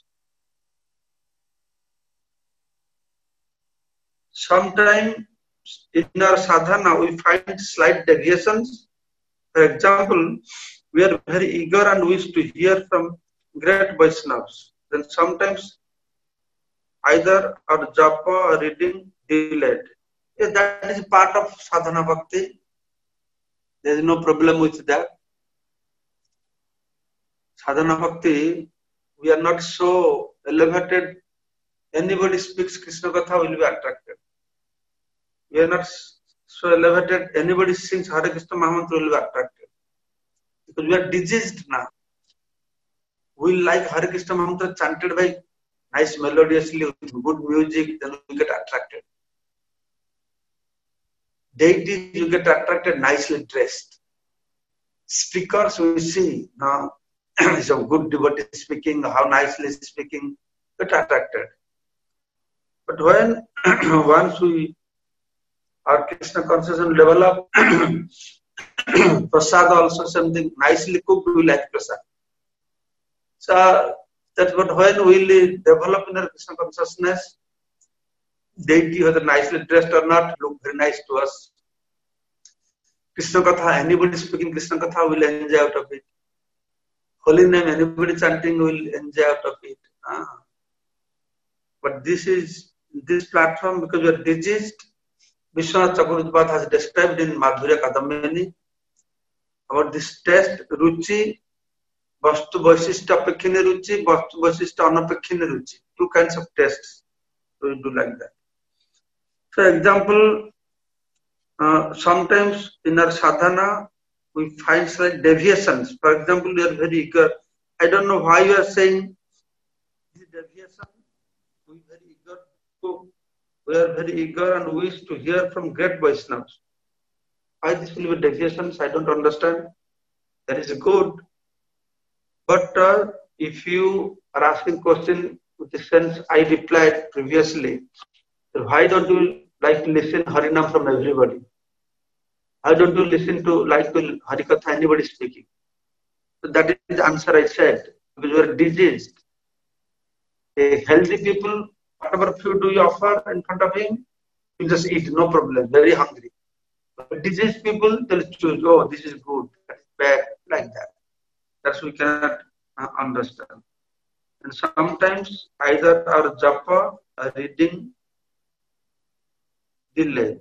Sometimes in our sadhana we find slight deviations. For example, we are very eager and wish to hear from great Vaishnavas. Then sometimes either our japa or reading delayed. Yes, that is part of sadhana bhakti. There is no problem with that. Sadhana bhakti, we are not so elevated. Anybody speaks Krishna Katha will be attracted. We are not so elevated. Anybody sings Hare Krishna Mahamantra will be attracted. Because we are diseased now. We like Hare Krishna Mahamantra chanted by nice melodiously with good music, then we get attracted. Deities, you get attracted nicely dressed. Speakers, we see now some good devotee speaking, how nicely speaking, get attracted. But when once our Krishna consciousness develop, prasad also something nicely cooked, we like prasad. So that's what when we develop in our Krishna consciousness, deity whether nicely dressed or not, look very nice to us. Krishna Katha, anybody speaking Krishna Katha will enjoy out of it. Holy name, anybody chanting will enjoy out of it. But this platform, because we are diseased, Vishwanath Chakravarti has described in Madhurya Kadambini about this test, Ruchi, Vastu Vaishishta Apekhini Ruchi, Vastu Vaishishta Anapekhini Ruchi. 2 kinds of tests. So we do like that. For example, sometimes in our sadhana, we find slight deviations. For example, you are very eager. I don't know why you are saying this deviation. We are very eager and wish to hear from great Vaishnavas. Why this will be deviations? I don't understand. That is good. But if you are asking question with the sense I replied previously, so why don't you like to listen Harinam from everybody? Why don't you listen to like to Harikatha anybody speaking? So that is the answer I said. Because you are diseased. A healthy people, whatever food do you offer in front of him, you just eat, no problem, very hungry. But diseased people, they'll choose, oh, this is good, that is bad, like that. That's we cannot understand. And sometimes either our japa or reading delayed.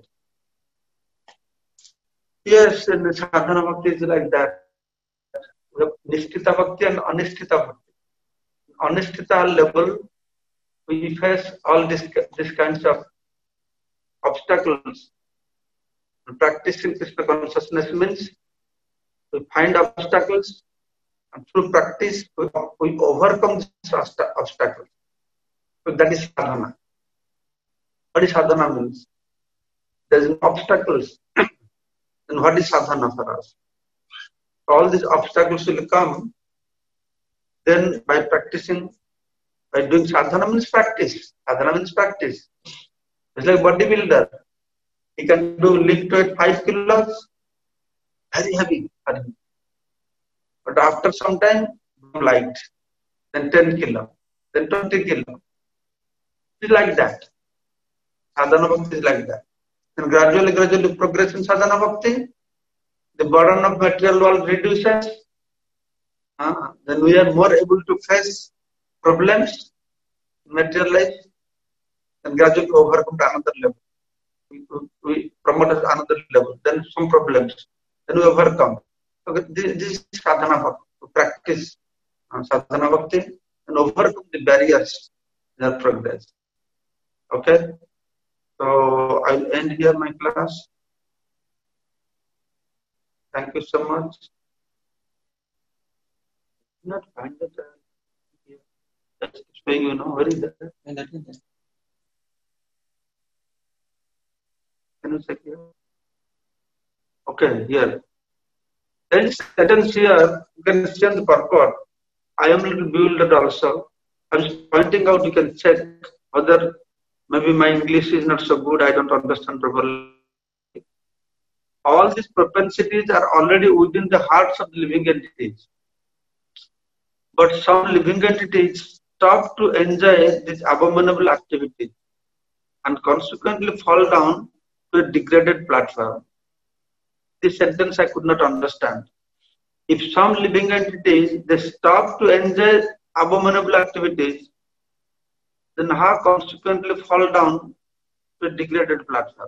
Yes, and the sadhana bhakti is like that. We have nishtita bhakti and anishtita bhakti. Anishtita level, we face all these kinds of obstacles. Practicing Krishna consciousness means we find obstacles and through practice we overcome these obstacles. So that is sadhana. What is sadhana means? There is obstacles. Then what is sadhana for us? All these obstacles will come. Then by practicing, by doing sadhana means practice. Sadhana means practice. It's like bodybuilder. He can do lift weight 5 kilos, very heavy. But after some time, light. Then 10 kilo, then 20 kilo. It's like that. Sadhana bhakti is like that. And gradually progress in sadhana bhakti. The burden of material world reduces. Then we are more able to face problems in material life and gradually overcome to another level. We promote at another level. Then some problems. Then we overcome. Okay, this is sadhana bhakti. To practice sadhana bhakti and overcome the barriers in our progress. Okay? So I'll end here my class. Thank you so much. Not find that here. That's showing you know where is that? Can you check here? Okay, here. Then sentence here, you can see on the purport. I am little bewildered also. I'm pointing out, you can check whether maybe my English is not so good, I don't understand properly. All these propensities are already within the hearts of the living entities. But some living entities stop to enjoy these abominable activities and consequently fall down to a degraded platform. This sentence I could not understand. If some living entities, they stop to enjoy abominable activities, then how consequently fall down to a degraded platform?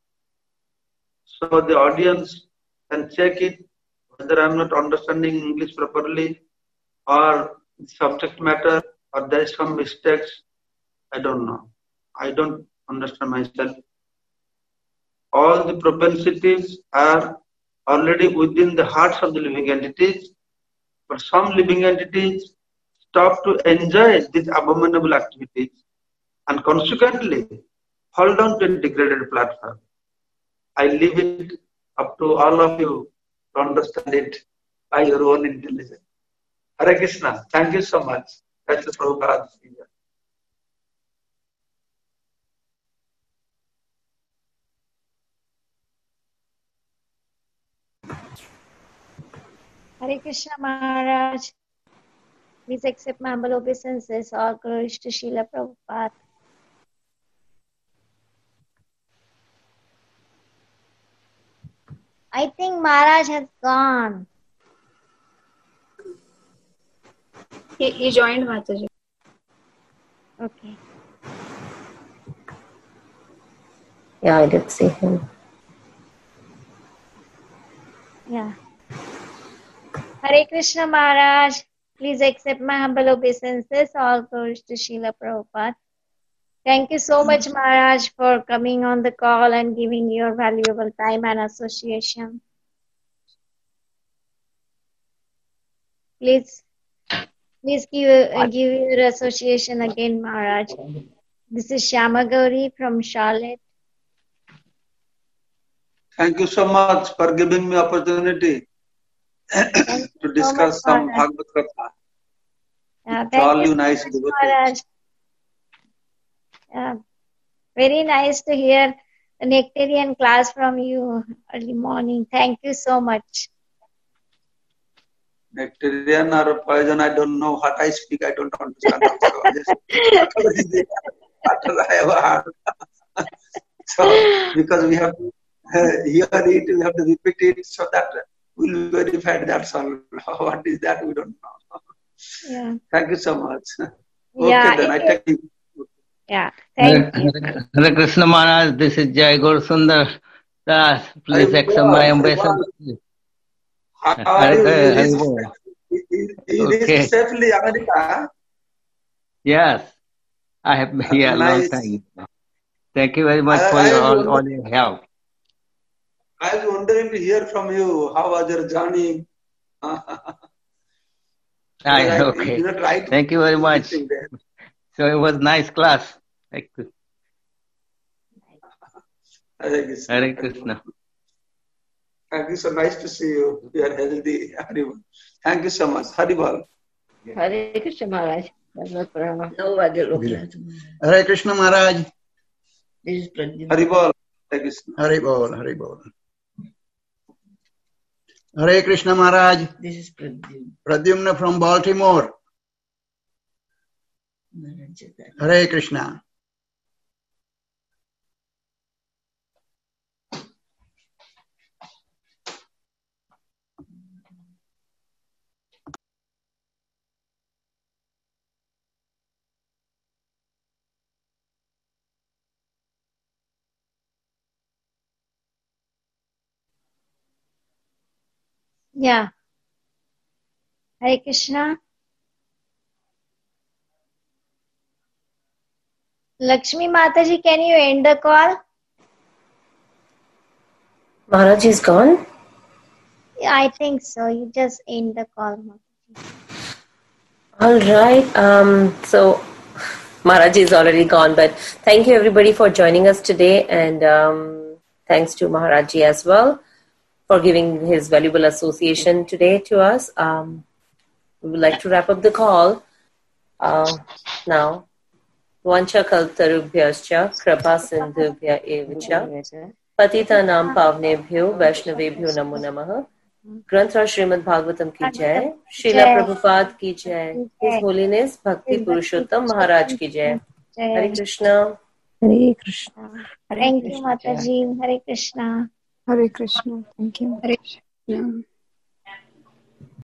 So the audience can check it, whether I am not understanding English properly or subject matter or there is some mistakes. I don't know. I don't understand myself. All the propensities are already within the hearts of the living entities, but some living entities stop to enjoy these abominable activities and consequently fall down to a degraded platform. I leave it up to all of you to understand it by your own intelligence. Hare Krishna. Thank you so much. That's the Prabhupada. Hare Krishna Maharaj. Please accept my humble obeisances. All glories to Srila Prabhupada. I think Maharaj has gone. He joined Mataji. Okay. Yeah, I did see him. Yeah. Hare Krishna Maharaj. Please accept my humble obeisances. All glories to Srila Prabhupada. Thank you so much, Maharaj, for coming on the call and giving your valuable time and association. Please give your association again, Maharaj. This is Shyama Gauri from Charlotte. Thank you so much for giving me opportunity to discuss some Bhagavad Katha. Thank all you you nice so much, devotees. Maharaj. Very nice to hear a nectarian class from you early morning. Thank you so much. Nectarian or poison, I don't know what I speak. I don't understand also. I have heard. So, because we have to hear it, we have to repeat it so that we'll verify that's all. What is that? We don't know. Yeah. Thank you so much. Yeah, Okay, then I take it. Yeah, thank you. Hare Krishna Maharaj, this is Jai Gaur Sundar Das. Please accept my obeisance. How are you? You Okay. reached safely America? Yes, I have been here a long Nice. time. Thank you very much for your all your help. I was wondering to hear from you. How was your journey? Okay. Thank you very much. So it was nice class. Thank you. Hare Krishna. Hare Krishna. Thank you. So nice to see you. You are healthy. Thank you so much. Haribol. Hare Krishna Maharaj. Hare Krishna Maharaj. This is Pradyumna. Haribol. Hare Krishna. Haribol. Haribol. Hare Krishna Maharaj. This is Pradyumna. Pradyumna from Baltimore. Hare Krishna. Yeah. Hare Krishna. Lakshmi Mataji, can you end the call? Maharaj is gone? Yeah, I think so. You just end the call, Mataji. All right. So Maharaj is already gone, but thank you everybody for joining us today, and thanks to Maharaji as well for giving his valuable association today to us. We would like to wrap up the call now. Vancha kaltarubhyascha kripa sindhubhya evacha patitanam pavnebhyo vaishnavebhyo namo namah. Granth Srimad Bhagavatam ki jai, Srila Prabhupada ki jai, His Holiness Bhakti Purushottam Maharaj ki jai. Hare Krishna. Hare Krishna. Thank you, Mataji. Hare Krishna. Hare Krishna. Thank you. Hare Krishna.